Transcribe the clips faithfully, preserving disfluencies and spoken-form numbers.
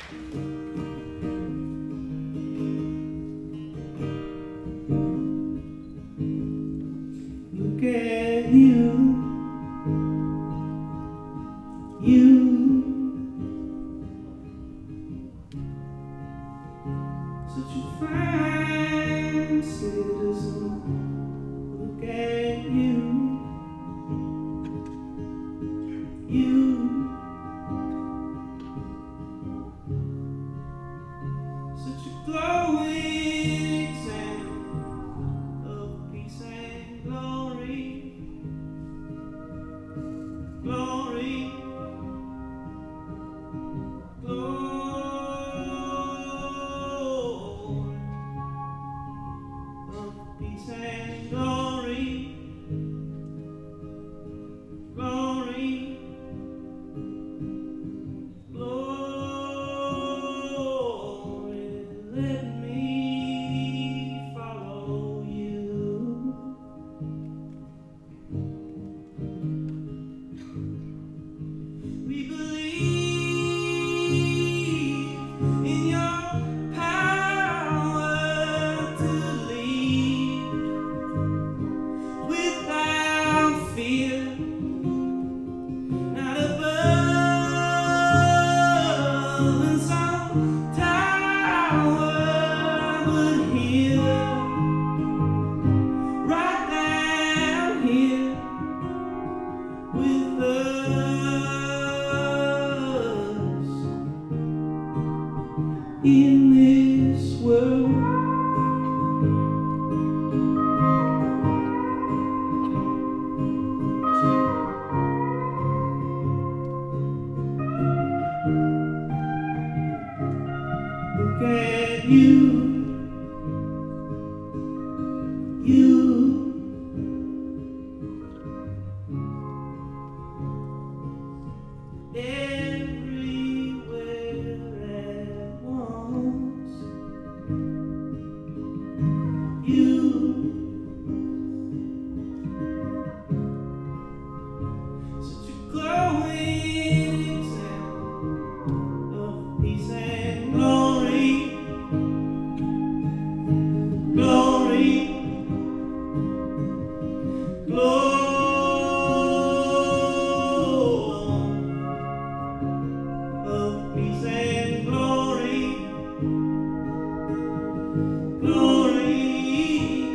Look at you, you. Such a fine citizen. Look at you, you. Such a glowing example of peace and glory, glory, glory. Peace and glory, glory, glory. Let me follow you. We believe in your power to lead without fear, not above in some tower, but here, right down here with us in this world. Look at you, you. Everywhere at once, you. Such a glowing example of peace and glory, glory, glory. Of peace and glory, glory,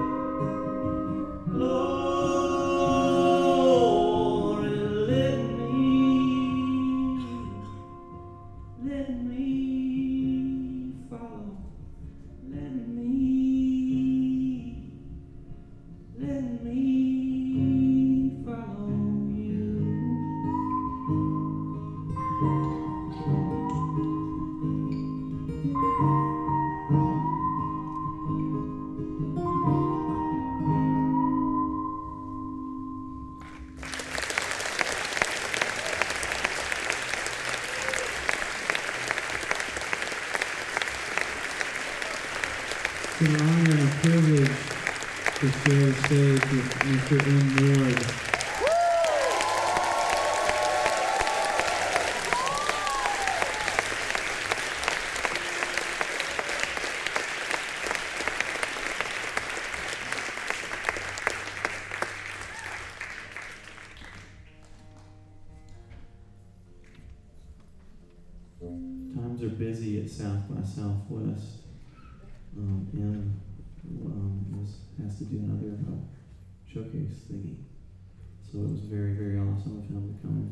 glory. Let me, let me follow. Let me, let me follow you. It's an honor and a privilege to share the stage with Mister M. Ward. Times are busy at South by Southwest. Um, and um, was has to do another uh, showcase thingy, so it was very, very awesome of him to come